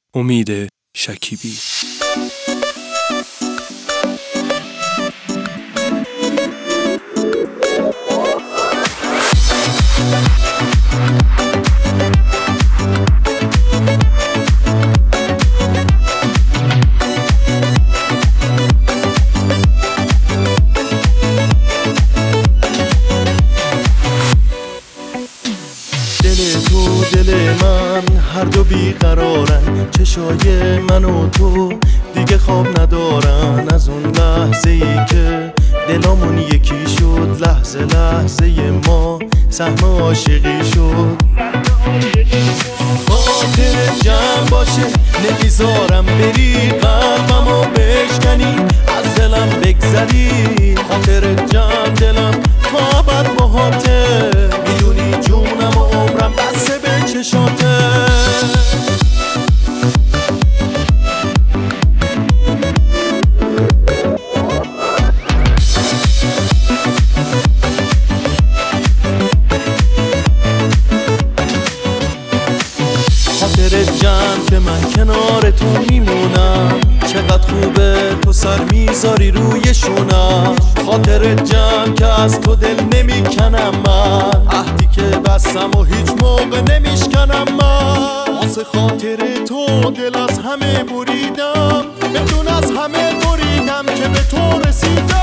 امید شکیبی. دل من هر دو بیقرارن، چشای من و تو دیگه خواب ندارن. از اون لحظه ای که دلامون یکی شد، لحظه لحظه ما سهم عاشقی شد. خاطر جمع باشه نمیذارم بری، قلبمو بشکنی از دلم بگذری. خاطر جمع دلم تا ابد باهاته، میدونی جونم و عمرم بسته به چشاته. خاطر جمع که من کنار تو میمونم، چقدر خوبه تو سر میذاری روی شونم. خاطر جمع که از تو دل نمیکنم من، عهدی که بستم و هیچ موقع نمیشکنم من. واسه خاطر تو دل از همه بریدم، بدون از همه بریدم که به تو رسیدم.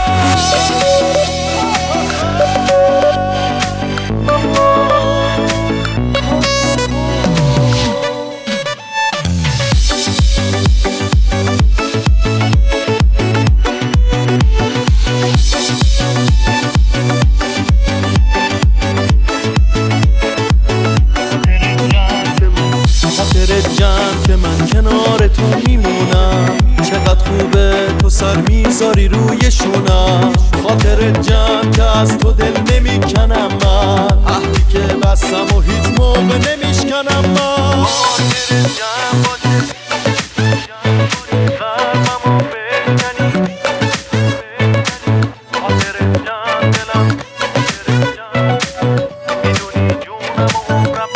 جمع که من کنار تو میمونم، چقدر خوبه تو سر میذاری روی شونم. خاطر جمع که از تو دل نمیکنم من، عهدی که بستم و هیچ موقع نمیشکنم من. خاطر جمع باشه قلبمو بشکنی، خاطر جمع دلم میدونی جونم و عمرم.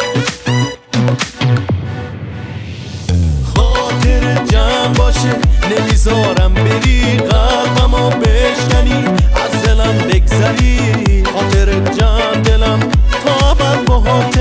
باشه نمیذارم بری، قلبمو بشکنی از دلم بگذری. خاطر جمع دلم تا ابد باهاته.